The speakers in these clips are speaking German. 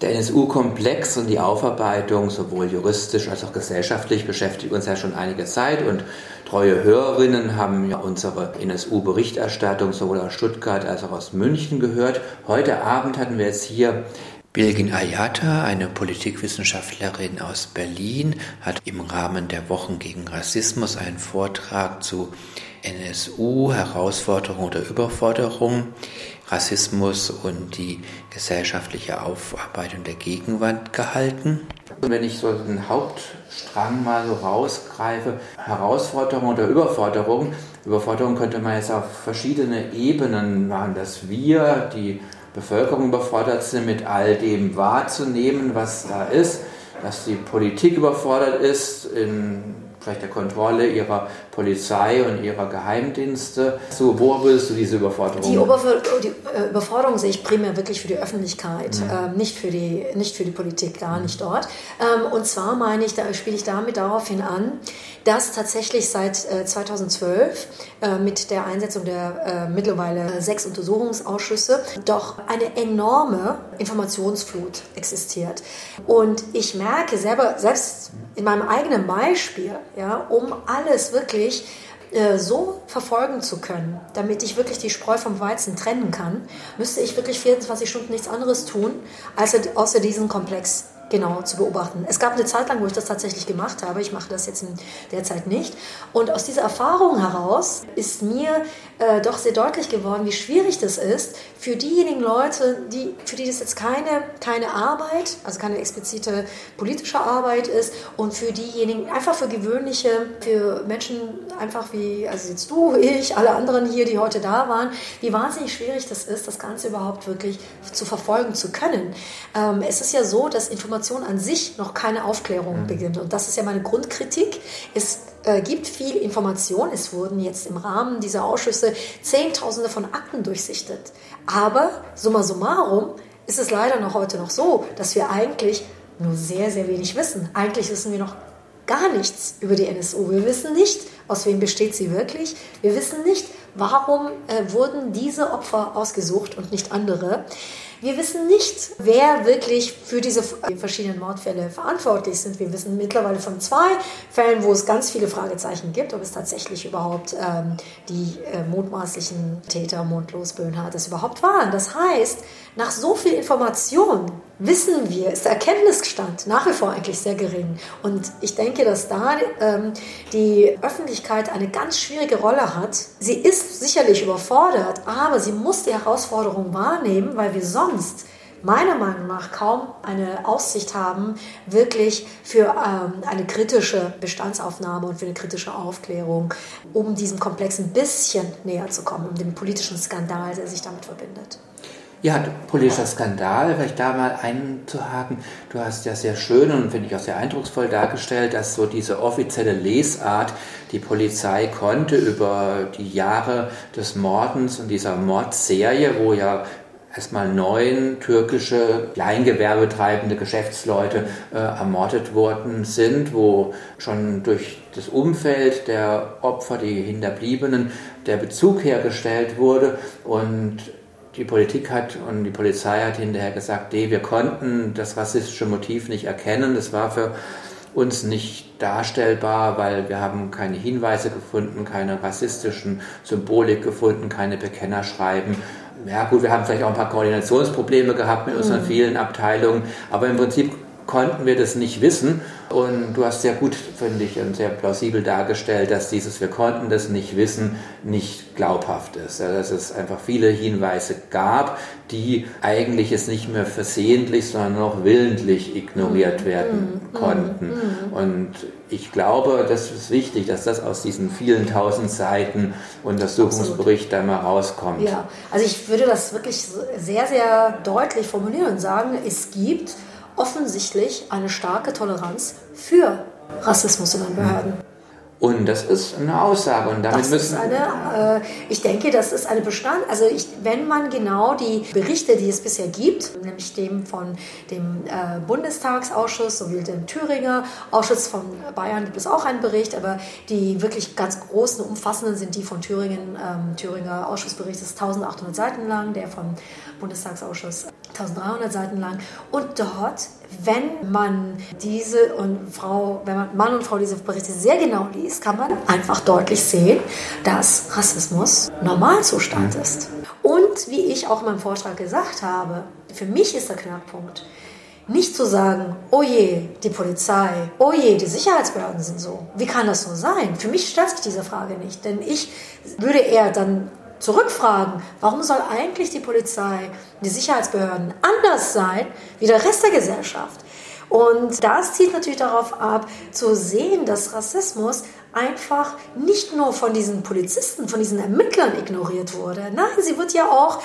Der NSU-Komplex und die Aufarbeitung, sowohl juristisch als auch gesellschaftlich, beschäftigt uns ja schon einige Zeit und treue Hörerinnen haben ja unsere NSU-Berichterstattung sowohl aus Stuttgart als auch aus München gehört. Heute Abend hatten wir jetzt hier Bilgin Ayata, eine Politikwissenschaftlerin aus Berlin, hat im Rahmen der Wochen gegen Rassismus einen Vortrag zu NSU, Herausforderung oder Überforderung, Rassismus und die gesellschaftliche Aufarbeitung der Gegenwart gehalten. Und wenn ich so den Hauptstrang mal so rausgreife, Herausforderung oder Überforderung, Überforderung könnte man jetzt auf verschiedene Ebenen machen, dass wir, die Bevölkerung, überfordert sind, mit all dem wahrzunehmen, was da ist, dass die Politik überfordert ist in vielleicht der Kontrolle ihrer Polizei und ihrer Geheimdienste. So, wo würdest du diese Überforderung? Die Überforderung sehe ich primär wirklich für die Öffentlichkeit, nicht für die Politik, gar nicht dort. Und zwar spiele ich damit daraufhin an, dass tatsächlich seit 2012 mit der Einsetzung der mittlerweile 6 Untersuchungsausschüsse doch eine enorme Informationsflut existiert. Und ich merke selbst in meinem eigenen Beispiel, ja, um alles wirklich so verfolgen zu können, damit ich wirklich die Spreu vom Weizen trennen kann, müsste ich wirklich 24 Stunden nichts anderes tun, als außer diesen Komplex genau zu beobachten. Es gab eine Zeit lang, wo ich das tatsächlich gemacht habe. Ich mache das jetzt derzeit nicht. Und aus dieser Erfahrung heraus ist mir doch sehr deutlich geworden, wie schwierig das ist für diejenigen Leute, für die das jetzt keine Arbeit, also keine explizite politische Arbeit ist, und für diejenigen, einfach für gewöhnliche, für Menschen einfach wie, also jetzt du, ich, alle anderen hier, die heute da waren, wie wahnsinnig schwierig das ist, das Ganze überhaupt wirklich zu verfolgen zu können. Es ist ja so, dass Information an sich noch keine Aufklärung beginnt. Und das ist ja meine Grundkritik. Es gibt viel Information. Es wurden jetzt im Rahmen dieser Ausschüsse Zehntausende von Akten durchsichtet. Aber summa summarum ist es leider noch heute noch so, dass wir eigentlich nur sehr, sehr wenig wissen. Eigentlich wissen wir noch gar nichts über die NSU. Wir wissen nicht, aus wem besteht sie wirklich. Wir wissen nicht, warum wurden diese Opfer ausgesucht und nicht andere. Wir wissen nicht, wer wirklich für diese verschiedenen Mordfälle verantwortlich sind. Wir wissen mittlerweile von 2 Fällen, wo es ganz viele Fragezeichen gibt, ob es tatsächlich überhaupt die mutmaßlichen Täter Mundlos, Böhnhardt es überhaupt waren. Das heißt, nach so viel Information wissen wir, ist der Erkenntnisstand nach wie vor eigentlich sehr gering. Und ich denke, dass da die Öffentlichkeit eine ganz schwierige Rolle hat. Sie ist sicherlich überfordert, aber sie muss die Herausforderung wahrnehmen, weil wir sonst meiner Meinung nach kaum eine Aussicht haben, wirklich für eine kritische Bestandsaufnahme und für eine kritische Aufklärung, um diesem Komplex ein bisschen näher zu kommen, um den politischen Skandal, der sich damit verbindet. Ja, politischer Skandal, vielleicht da mal einzuhaken. Du hast ja sehr schön und finde ich auch sehr eindrucksvoll dargestellt, dass so diese offizielle Lesart, die Polizei konnte über die Jahre des Mordens und dieser Mordserie, wo ja erstmal 9 türkische kleingewerbetreibende Geschäftsleute ermordet worden sind, wo schon durch das Umfeld der Opfer, die Hinterbliebenen, der Bezug hergestellt wurde. Und die Politik und die Polizei hat hinterher gesagt, wir konnten das rassistische Motiv nicht erkennen. Das war für uns nicht darstellbar, weil wir haben keine Hinweise gefunden, keine rassistischen Symbolik gefunden, keine Bekennerschreiben. Ja gut, wir haben vielleicht auch ein paar Koordinationsprobleme gehabt mit unseren vielen Abteilungen, aber im Prinzip konnten wir das nicht wissen. Und du hast sehr gut, finde ich, und sehr plausibel dargestellt, dass dieses "Wir konnten das nicht wissen" nicht glaubhaft ist. Also, dass es einfach viele Hinweise gab, die eigentlich jetzt nicht mehr versehentlich, sondern noch willentlich ignoriert werden konnten. Und ich glaube, das ist wichtig, dass das aus diesen vielen 1000 Seiten Untersuchungsbericht da mal rauskommt. Ja, also ich würde das wirklich sehr, sehr deutlich formulieren und sagen, es gibt offensichtlich eine starke Toleranz für Rassismus in den Behörden. Und das ist eine Aussage. Und damit ich denke, das ist eine wenn man genau die Berichte, die es bisher gibt, nämlich dem von dem Bundestagsausschuss sowie dem Thüringer Ausschuss von Bayern gibt es auch einen Bericht, aber die wirklich ganz großen, umfassenden sind die von Thüringer Ausschussbericht ist 1800 Seiten lang, der vom Bundestagsausschuss 1300 Seiten lang. Und dort, wenn man Mann und Frau diese Berichte sehr genau liest, kann man einfach deutlich sehen, dass Rassismus Normalzustand ist. Und wie ich auch in meinem Vortrag gesagt habe, für mich ist der Knackpunkt, nicht zu sagen, oh je, die Polizei, oh je, die Sicherheitsbehörden sind so. Wie kann das so sein? Für mich stellt sich diese Frage nicht, denn ich würde eher dann zurückfragen, warum soll eigentlich die Polizei, die Sicherheitsbehörden anders sein wie der Rest der Gesellschaft? Und das zielt natürlich darauf ab, zu sehen, dass Rassismus einfach nicht nur von diesen Polizisten, von diesen Ermittlern ignoriert wurde. Nein, sie wird ja auch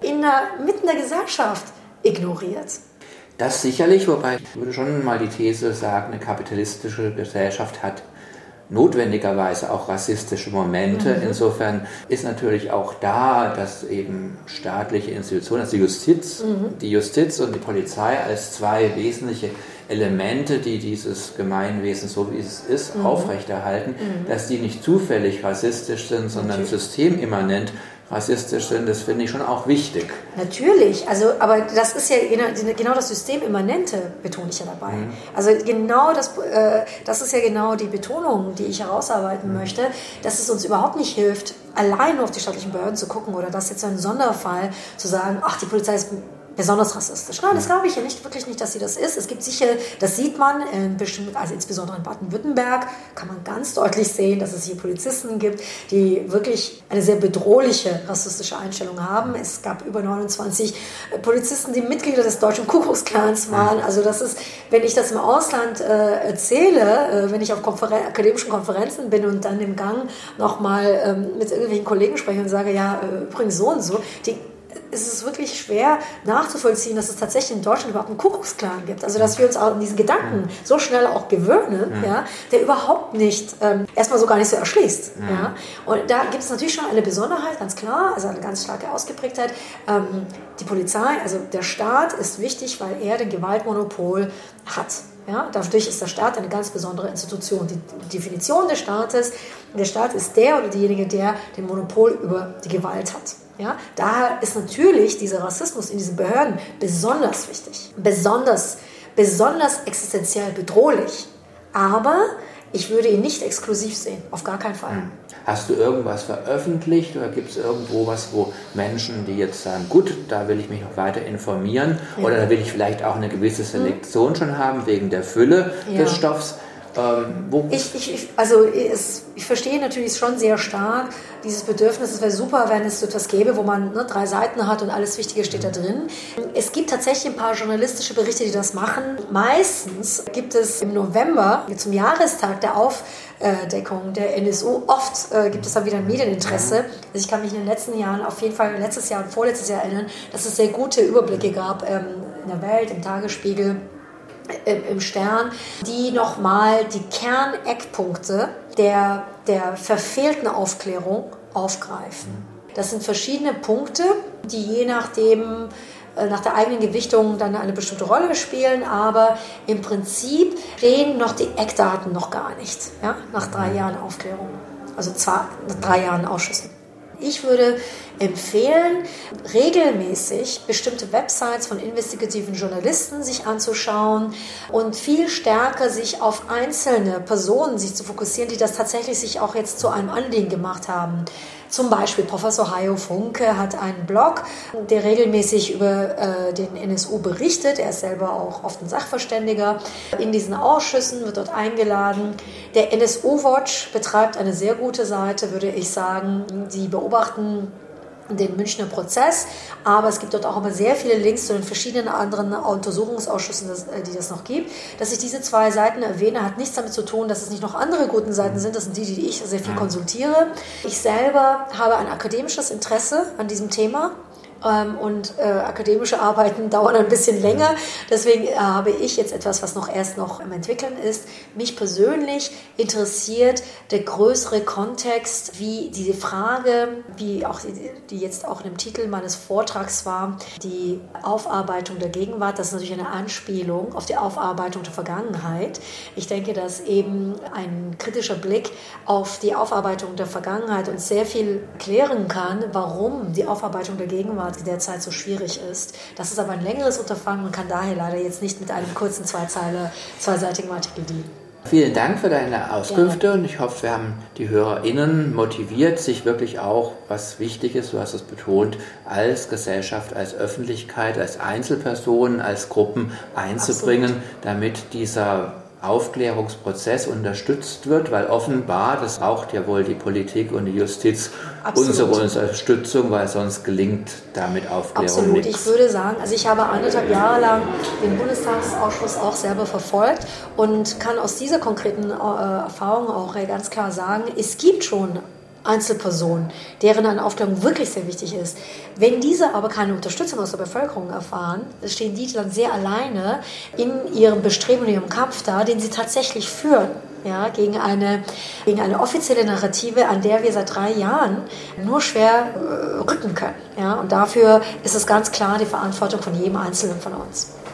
mitten der Gesellschaft ignoriert. Das sicherlich, wobei ich würde schon mal die These sagen, eine kapitalistische Gesellschaft hat notwendigerweise auch rassistische Momente. Insofern ist natürlich auch da, dass eben staatliche Institutionen, also die Justiz und die Polizei als zwei wesentliche Elemente, die dieses Gemeinwesen, so wie es ist, aufrechterhalten, dass die nicht zufällig rassistisch sind, sondern systemimmanent rassistisch sind, das finde ich schon auch wichtig. Natürlich, aber das ist ja genau das Systemimmanente, betone ich ja dabei. Also genau das ist ja genau die Betonung, die ich herausarbeiten möchte, dass es uns überhaupt nicht hilft, allein nur auf die staatlichen Behörden zu gucken oder das jetzt so ein Sonderfall zu sagen, ach, die Polizei ist besonders rassistisch. Nein, das glaube ich ja wirklich nicht, dass sie das ist. Es gibt sicher, das sieht man, also insbesondere in Baden-Württemberg kann man ganz deutlich sehen, dass es hier Polizisten gibt, die wirklich eine sehr bedrohliche rassistische Einstellung haben. Es gab über 29 Polizisten, die Mitglieder des deutschen Kuckucksklans waren. Also das ist, wenn ich das im Ausland erzähle, wenn ich auf akademischen Konferenzen bin und dann im Gang nochmal mit irgendwelchen Kollegen spreche und sage, ja, übrigens so und so, es ist wirklich schwer nachzuvollziehen, dass es tatsächlich in Deutschland überhaupt einen Kuckucksklan gibt. Also dass wir uns auch an diesen Gedanken so schnell auch gewöhnen, der überhaupt nicht, erstmal so gar nicht so erschließt. Ja? Und da gibt es natürlich schon eine Besonderheit, ganz klar, also eine ganz starke Ausgeprägtheit. Die Polizei, also der Staat ist wichtig, weil er den Gewaltmonopol hat. Ja, dadurch ist der Staat eine ganz besondere Institution. Die Definition des Staates, der Staat ist der oder diejenige, der den Monopol über die Gewalt hat. Ja, daher ist natürlich dieser Rassismus in diesen Behörden besonders wichtig, besonders existenziell bedrohlich. Aber ich würde ihn nicht exklusiv sehen, auf gar keinen Fall. Hast du irgendwas veröffentlicht oder gibt es irgendwo was, wo Menschen, die jetzt sagen, gut, da will ich mich noch weiter informieren oder da will ich vielleicht auch eine gewisse Selektion schon haben wegen der Fülle des Stoffs? Ich verstehe natürlich schon sehr stark dieses Bedürfnis. Es wäre super, wenn es so etwas gäbe, wo man 3 Seiten hat und alles Wichtige steht da drin. Es gibt tatsächlich ein paar journalistische Berichte, die das machen. Meistens gibt es im November zum Jahrestag der Aufdeckung der NSU oft gibt es dann wieder ein Medieninteresse. Also ich kann mich in den letzten Jahren, auf jeden Fall letztes Jahr und vorletztes Jahr erinnern, dass es sehr gute Überblicke gab in der Welt, im Tagesspiegel, im Stern, die nochmal die Kerneckpunkte der verfehlten Aufklärung aufgreifen. Das sind verschiedene Punkte, die je nachdem nach der eigenen Gewichtung dann eine bestimmte Rolle spielen, aber im Prinzip stehen noch die Eckdaten noch gar nicht, nach 3 Jahren Aufklärung, also zwar nach 3 Jahren Ausschüssen. Ich würde empfehlen, regelmäßig bestimmte Websites von investigativen Journalisten sich anzuschauen und viel stärker sich auf einzelne Personen sich zu fokussieren, die das tatsächlich sich auch jetzt zu einem Anliegen gemacht haben. Zum Beispiel Professor Hajo Funke hat einen Blog, der regelmäßig über den NSU berichtet. Er ist selber auch oft ein Sachverständiger. In diesen Ausschüssen wird dort eingeladen. Der NSU-Watch betreibt eine sehr gute Seite, würde ich sagen. Sie beobachten den Münchner Prozess, aber es gibt dort auch immer sehr viele Links zu den verschiedenen anderen Untersuchungsausschüssen, die das noch gibt. Dass ich diese 2 Seiten erwähne, hat nichts damit zu tun, dass es nicht noch andere gute Seiten sind. Das sind die ich sehr viel konsultiere. Ich selber habe ein akademisches Interesse an diesem Thema und akademische Arbeiten dauern ein bisschen länger. Deswegen habe ich jetzt etwas, was erst noch im Entwickeln ist. Mich persönlich interessiert der größere Kontext, wie diese Frage, wie auch die jetzt auch in dem Titel meines Vortrags war, die Aufarbeitung der Gegenwart. Das ist natürlich eine Anspielung auf die Aufarbeitung der Vergangenheit. Ich denke, dass eben ein kritischer Blick auf die Aufarbeitung der Vergangenheit uns sehr viel klären kann, warum die Aufarbeitung der Gegenwart derzeit so schwierig ist. Das ist aber ein längeres Unterfangen und kann daher leider jetzt nicht mit einem kurzen zweiseitigen Artikel dienen. Vielen Dank für deine Auskünfte und ich hoffe, wir haben die HörerInnen motiviert, sich wirklich auch, was wichtig ist, du hast es betont, als Gesellschaft, als Öffentlichkeit, als Einzelpersonen, als Gruppen einzubringen, damit dieser Aufklärungsprozess unterstützt wird, weil offenbar, das braucht ja wohl die Politik und die Justiz unsere Unterstützung, weil sonst gelingt damit Aufklärung nichts. Ich würde sagen, also ich habe 1,5 Jahre lang den Bundestagsausschuss auch selber verfolgt und kann aus dieser konkreten Erfahrung auch ganz klar sagen, es gibt schon Einzelpersonen, deren eine Aufklärung wirklich sehr wichtig ist. Wenn diese aber keine Unterstützung aus der Bevölkerung erfahren, stehen die dann sehr alleine in ihrem Bestreben und ihrem Kampf da, den sie tatsächlich führen. Ja, gegen eine offizielle Narrative, an der wir seit 3 Jahren nur schwer rücken können. Ja, und dafür ist es ganz klar die Verantwortung von jedem Einzelnen von uns.